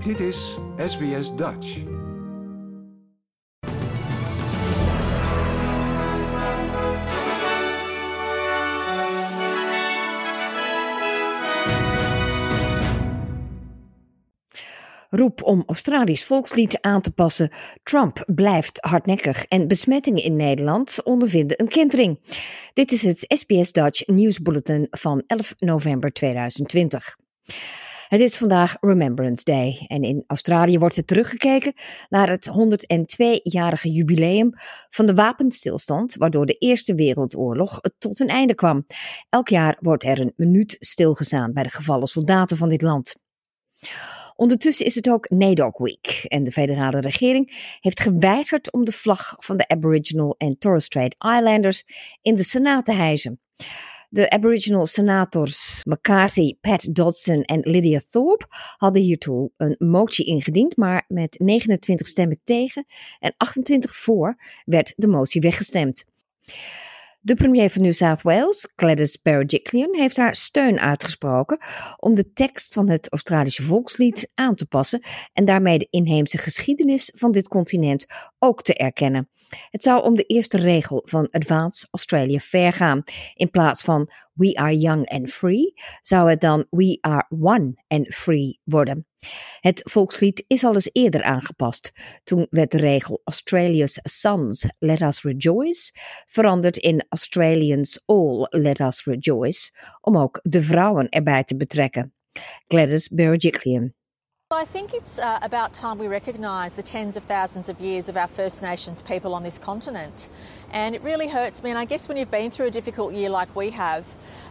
Dit is SBS Dutch. Roep om Australisch volkslied aan te passen. Trump blijft hardnekkig en besmettingen in Nederland ondervinden een kentering. Dit is het SBS Dutch nieuwsbulletin van 11 november 2020. Het is vandaag Remembrance Day en in Australië wordt er teruggekeken naar het 102-jarige jubileum van de wapenstilstand waardoor de Eerste Wereldoorlog tot een einde kwam. Elk jaar wordt er een minuut stilgestaan bij de gevallen soldaten van dit land. Ondertussen is het ook NAIDOC Week en de federale regering heeft geweigerd om de vlag van de Aboriginal en Torres Strait Islanders in de Senaat te hijsen. De Aboriginal senators McCarthy, Pat Dodson en Lydia Thorpe hadden hiertoe een motie ingediend, maar met 29 stemmen tegen en 28 voor werd de motie weggestemd. De premier van New South Wales, Gladys Berejiklian, heeft haar steun uitgesproken om de tekst van het Australische volkslied aan te passen en daarmee de inheemse geschiedenis van dit continent ook te erkennen. Het zou om de eerste regel van Advance Australia Fair gaan. In plaats van We are young and free, zou het dan We are one and free worden. Het volkslied is al eens eerder aangepast. Toen werd de regel Australia's sons let us rejoice veranderd in Australians all let us rejoice, om ook de vrouwen erbij te betrekken. Gladys Berejiklian. I think it's about time we recognise the tens of thousands of years of our First Nations people on this continent. And it really hurts me, and I guess when you've been through a difficult year like we have,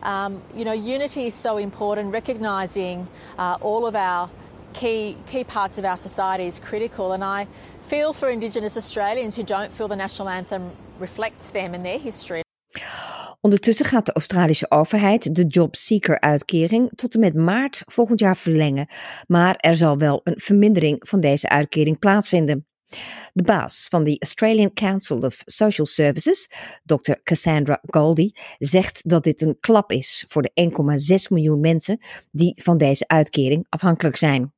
unity is so important. Recognising all of our key parts of our society is critical, and I feel for Indigenous Australians who don't feel the national anthem reflects them and their history. Ondertussen gaat de Australische overheid de JobSeeker-uitkering tot en met maart volgend jaar verlengen, maar er zal wel een vermindering van deze uitkering plaatsvinden. De baas van de Australian Council of Social Services, Dr. Cassandra Goldie, zegt dat dit een klap is voor de 1,6 miljoen mensen die van deze uitkering afhankelijk zijn.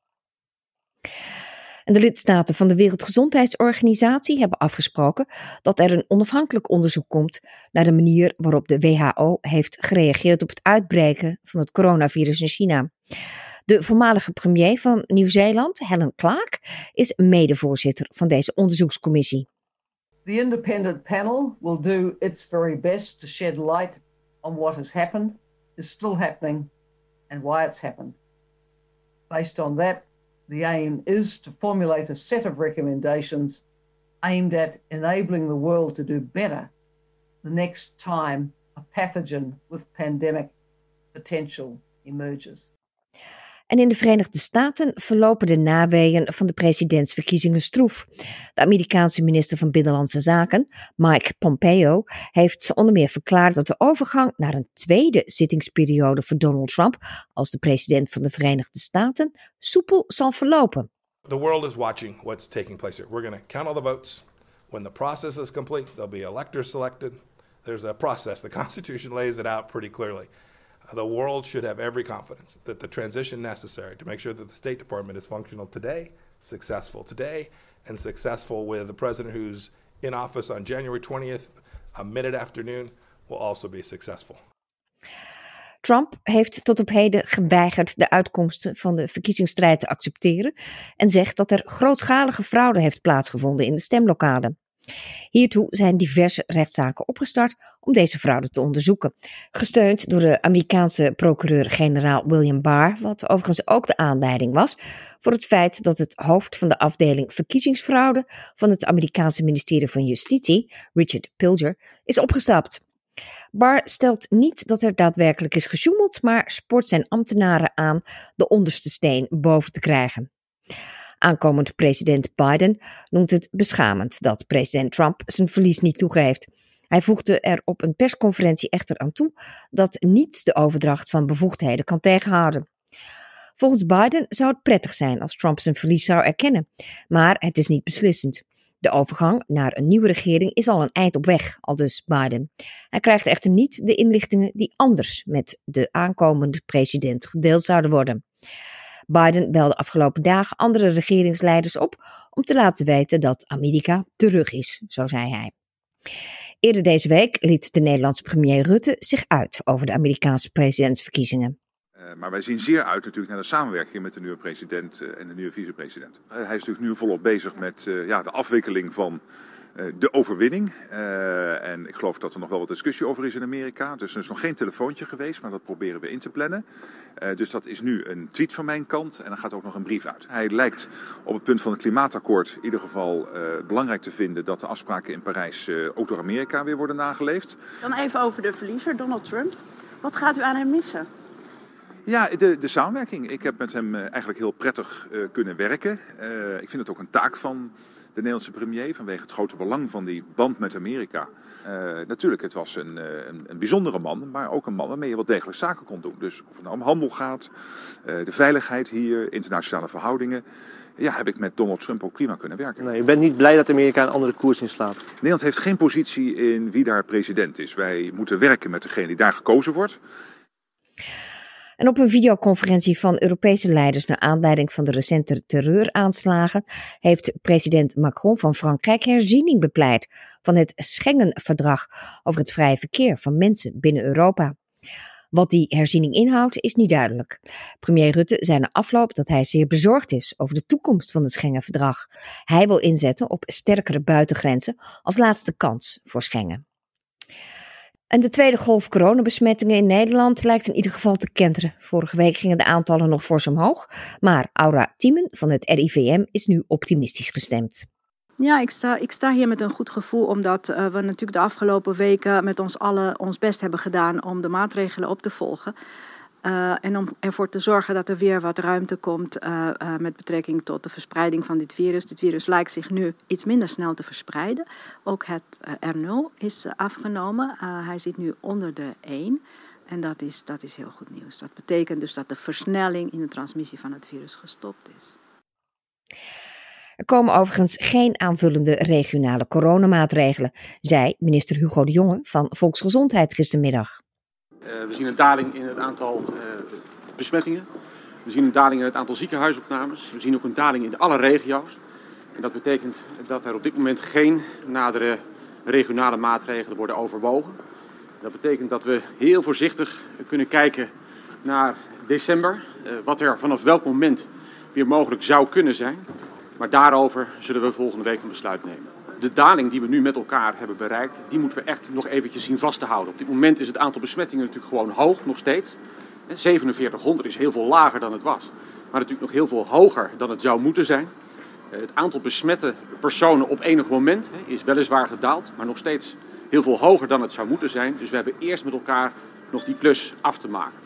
En de lidstaten van de Wereldgezondheidsorganisatie hebben afgesproken dat er een onafhankelijk onderzoek komt naar de manier waarop de WHO heeft gereageerd op het uitbreken van het coronavirus in China. De voormalige premier van Nieuw-Zeeland, Helen Clark, is medevoorzitter van deze onderzoekscommissie. The independent panel will do its very best to shed light on what has happened, is still happening, and why it's happened. Based on that, the aim is to formulate a set of recommendations aimed at enabling the world to do better the next time a pathogen with pandemic potential emerges. En in de Verenigde Staten verlopen de naweeën van de presidentsverkiezingen stroef. De Amerikaanse minister van Binnenlandse Zaken, Mike Pompeo, heeft onder meer verklaard dat de overgang naar een tweede zittingsperiode voor Donald Trump als de president van de Verenigde Staten soepel zal verlopen. The world is watching what's taking place here. We're going to count all the votes. When the process is complete, there'll be electors selected. There's a process. The Constitution lays it out pretty clearly. The world should have every confidence that the transition necessary to make sure that the State Department is functional today, and successful with the president who's in office on January 20th, mid-afternoon, will also be successful. Trump heeft tot op heden geweigerd de uitkomsten van de verkiezingsstrijd te accepteren en zegt dat er grootschalige fraude heeft plaatsgevonden in de stemlokalen. Hiertoe zijn diverse rechtszaken opgestart om deze fraude te onderzoeken. Gesteund door de Amerikaanse procureur-generaal William Barr, wat overigens ook de aanleiding was voor het feit dat het hoofd van de afdeling verkiezingsfraude van het Amerikaanse ministerie van Justitie, Richard Pilger, is opgestapt. Barr stelt niet dat er daadwerkelijk is gesjoemeld, maar spoort zijn ambtenaren aan de onderste steen boven te krijgen. Aankomend president Biden noemt het beschamend dat president Trump zijn verlies niet toegeeft. Hij voegde er op een persconferentie echter aan toe dat niets de overdracht van bevoegdheden kan tegenhouden. Volgens Biden zou het prettig zijn als Trump zijn verlies zou erkennen, maar het is niet beslissend. De overgang naar een nieuwe regering is al een eind op weg, aldus Biden. Hij krijgt echter niet de inlichtingen die anders met de aankomende president gedeeld zouden worden. Biden belde afgelopen dagen andere regeringsleiders op om te laten weten dat Amerika terug is, zo zei hij. Eerder deze week liet de Nederlandse premier Rutte zich uit over de Amerikaanse presidentsverkiezingen. Maar wij zien zeer uit natuurlijk naar de samenwerking met de nieuwe president en de nieuwe vicepresident. Hij is natuurlijk nu volop bezig met de afwikkeling van de overwinning. En ik geloof dat er nog wel wat discussie over is in Amerika. Dus er is nog geen telefoontje geweest, maar dat proberen we in te plannen. Dus dat is nu een tweet van mijn kant en dan gaat ook nog een brief uit. Hij lijkt op het punt van het klimaatakkoord in ieder geval belangrijk te vinden dat de afspraken in Parijs ook door Amerika weer worden nageleefd. Dan even over de verliezer, Donald Trump. Wat gaat u aan hem missen? Ja, de samenwerking. Ik heb met hem eigenlijk heel prettig kunnen werken. Ik vind het ook een taak van de Nederlandse premier vanwege het grote belang van die band met Amerika. Natuurlijk, het was een bijzondere man, maar ook een man waarmee je wel degelijk zaken kon doen. Dus of het nou om handel gaat, de veiligheid hier, internationale verhoudingen. Ja, heb ik met Donald Trump ook prima kunnen werken. Nee, u bent niet blij dat Amerika een andere koers inslaat? Nederland heeft geen positie in wie daar president is. Wij moeten werken met degene die daar gekozen wordt. En op een videoconferentie van Europese leiders naar aanleiding van de recente terreuraanslagen heeft president Macron van Frankrijk herziening bepleit van het Schengen-verdrag over het vrije verkeer van mensen binnen Europa. Wat die herziening inhoudt is niet duidelijk. Premier Rutte zei na afloop dat hij zeer bezorgd is over de toekomst van het Schengen-verdrag. Hij wil inzetten op sterkere buitengrenzen als laatste kans voor Schengen. En de tweede golf coronabesmettingen in Nederland lijkt in ieder geval te kenteren. Vorige week gingen de aantallen nog fors omhoog. Maar Aura Thiemen van het RIVM is nu optimistisch gestemd. Ja, ik sta hier met een goed gevoel omdat we natuurlijk de afgelopen weken met ons allen ons best hebben gedaan om de maatregelen op te volgen. En om ervoor te zorgen dat er weer wat ruimte komt met betrekking tot de verspreiding van dit virus. Dit virus lijkt zich nu iets minder snel te verspreiden. Ook het R0 is afgenomen. Hij zit nu onder de 1. En dat is heel goed nieuws. Dat betekent dus dat de versnelling in de transmissie van het virus gestopt is. Er komen overigens geen aanvullende regionale coronamaatregelen, zei minister Hugo de Jonge van Volksgezondheid gistermiddag. We zien een daling in het aantal besmettingen. We zien een daling in het aantal ziekenhuisopnames. We zien ook een daling in alle regio's. En dat betekent dat er op dit moment geen nadere regionale maatregelen worden overwogen. Dat betekent dat we heel voorzichtig kunnen kijken naar december. Wat er vanaf welk moment weer mogelijk zou kunnen zijn. Maar daarover zullen we volgende week een besluit nemen. De daling die we nu met elkaar hebben bereikt, die moeten we echt nog eventjes zien vast te houden. Op dit moment is het aantal besmettingen natuurlijk gewoon hoog, nog steeds. 4700 is heel veel lager dan het was. Maar natuurlijk nog heel veel hoger dan het zou moeten zijn. Het aantal besmette personen op enig moment is weliswaar gedaald, maar nog steeds heel veel hoger dan het zou moeten zijn. Dus we hebben eerst met elkaar nog die klus af te maken.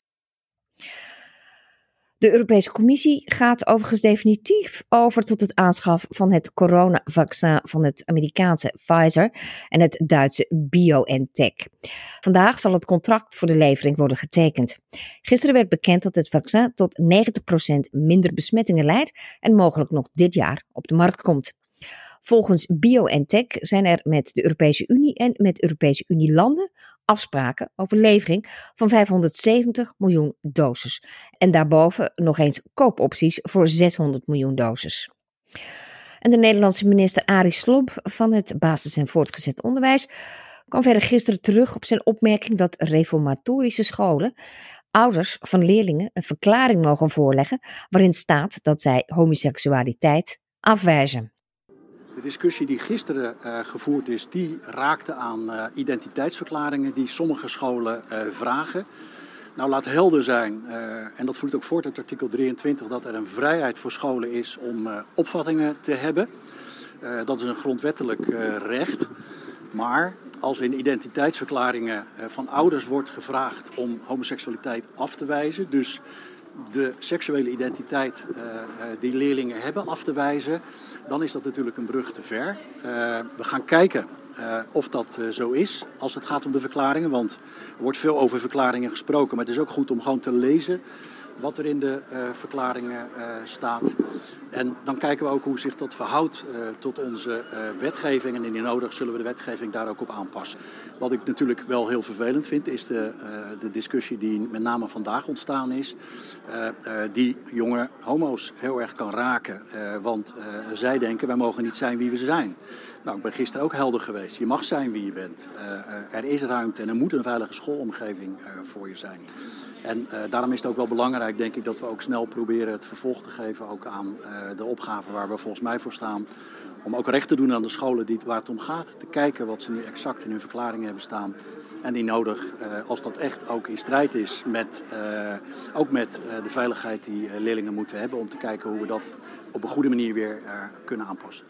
De Europese Commissie gaat overigens definitief over tot het aanschaf van het coronavaccin van het Amerikaanse Pfizer en het Duitse BioNTech. Vandaag zal het contract voor de levering worden getekend. Gisteren werd bekend dat het vaccin tot 90% minder besmettingen leidt en mogelijk nog dit jaar op de markt komt. Volgens BioNTech zijn er met de Europese Unie en met Europese Unie-landen afspraken over levering van 570 miljoen doses. En daarboven nog eens koopopties voor 600 miljoen doses. En de Nederlandse minister Arie Slob van het basis- en voortgezet onderwijs kwam verder gisteren terug op zijn opmerking dat reformatorische scholen ouders van leerlingen een verklaring mogen voorleggen waarin staat dat zij homoseksualiteit afwijzen. De discussie die gisteren gevoerd is, die raakte aan identiteitsverklaringen die sommige scholen vragen. Nou, laat helder zijn, en dat vloeit ook voort uit artikel 23, dat er een vrijheid voor scholen is om opvattingen te hebben. Dat is een grondwettelijk recht. Maar als in identiteitsverklaringen van ouders wordt gevraagd om homoseksualiteit af te wijzen, dus de seksuele identiteit die leerlingen hebben af te wijzen, dan is dat natuurlijk een brug te ver. We gaan kijken of dat zo is als het gaat om de verklaringen, want er wordt veel over verklaringen gesproken, maar het is ook goed om gewoon te lezen wat er in de verklaringen staat. En dan kijken we ook hoe zich dat verhoudt tot onze wetgeving. En indien nodig zullen we de wetgeving daar ook op aanpassen. Wat ik natuurlijk wel heel vervelend vind, is de discussie die met name vandaag ontstaan is. Die jonge homo's heel erg kan raken. Want zij denken, wij mogen niet zijn wie we zijn. Nou, ik ben gisteren ook helder geweest. Je mag zijn wie je bent. Er is ruimte en er moet een veilige schoolomgeving voor je zijn. En daarom is het ook wel belangrijk, denk ik, dat we ook snel proberen het vervolg te geven ook aan de opgave waar we volgens mij voor staan. Om ook recht te doen aan de scholen waar het om gaat. Te kijken wat ze nu exact in hun verklaringen hebben staan. En die nodig, als dat echt ook in strijd is met de veiligheid die leerlingen moeten hebben. Om te kijken hoe we dat op een goede manier weer kunnen aanpassen.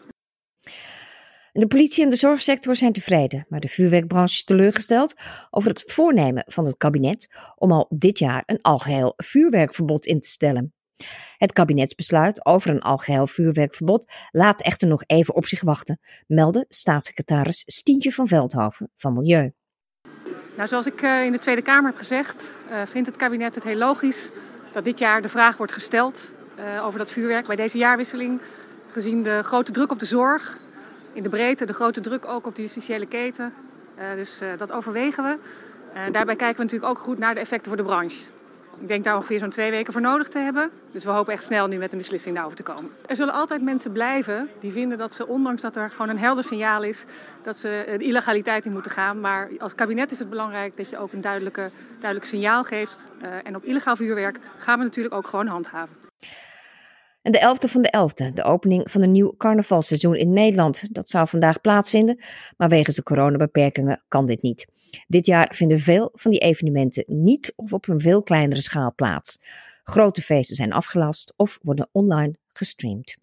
De politie en de zorgsector zijn tevreden, maar de vuurwerkbranche is teleurgesteld over het voornemen van het kabinet om al dit jaar een algeheel vuurwerkverbod in te stellen. Het kabinetsbesluit over een algeheel vuurwerkverbod laat echter nog even op zich wachten, meldde staatssecretaris Stientje van Veldhoven van Milieu. Nou, zoals ik in de Tweede Kamer heb gezegd, vindt het kabinet het heel logisch dat dit jaar de vraag wordt gesteld over dat vuurwerk bij deze jaarwisseling, gezien de grote druk op de zorg. In de breedte, de grote druk ook op de justitiële keten. Dus dat overwegen we. Daarbij kijken we natuurlijk ook goed naar de effecten voor de branche. Ik denk daar ongeveer zo'n 2 weken voor nodig te hebben. Dus we hopen echt snel nu met een beslissing daarover te komen. Er zullen altijd mensen blijven die vinden dat ze, ondanks dat er gewoon een helder signaal is, dat ze de illegaliteit in moeten gaan. Maar als kabinet is het belangrijk dat je ook een duidelijk signaal geeft. En op illegaal vuurwerk gaan we natuurlijk ook gewoon handhaven. En de 11e van de 11e, de opening van een nieuw carnavalseizoen in Nederland. Dat zou vandaag plaatsvinden, maar wegens de coronabeperkingen kan dit niet. Dit jaar vinden veel van die evenementen niet of op een veel kleinere schaal plaats. Grote feesten zijn afgelast of worden online gestreamd.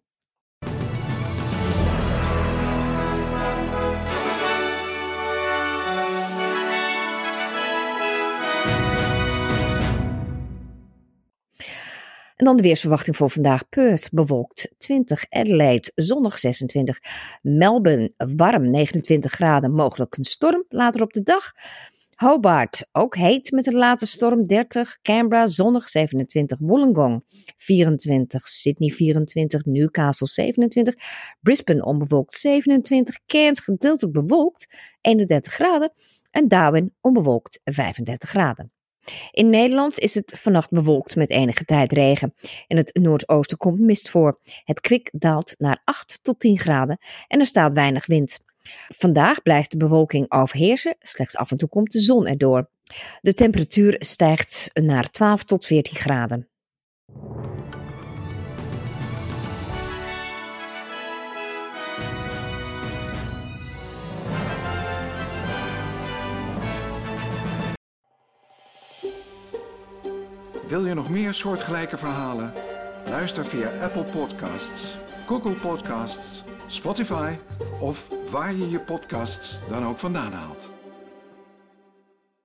En dan de weersverwachting voor vandaag. Perth bewolkt 20, Adelaide zonnig 26, Melbourne warm 29 graden, mogelijk een storm later op de dag. Hobart ook heet met een late storm 30, Canberra zonnig 27, Wollongong 24, Sydney 24, Newcastle 27, Brisbane onbewolkt 27, Cairns gedeeltelijk bewolkt 31 graden en Darwin onbewolkt 35 graden. In Nederland is het vannacht bewolkt met enige tijd regen. In het noordoosten komt mist voor. Het kwik daalt naar 8 tot 10 graden en er staat weinig wind. Vandaag blijft de bewolking overheersen, slechts af en toe komt de zon erdoor. De temperatuur stijgt naar 12 tot 14 graden. Wil je nog meer soortgelijke verhalen? Luister via Apple Podcasts, Google Podcasts, Spotify of waar je je podcasts dan ook vandaan haalt.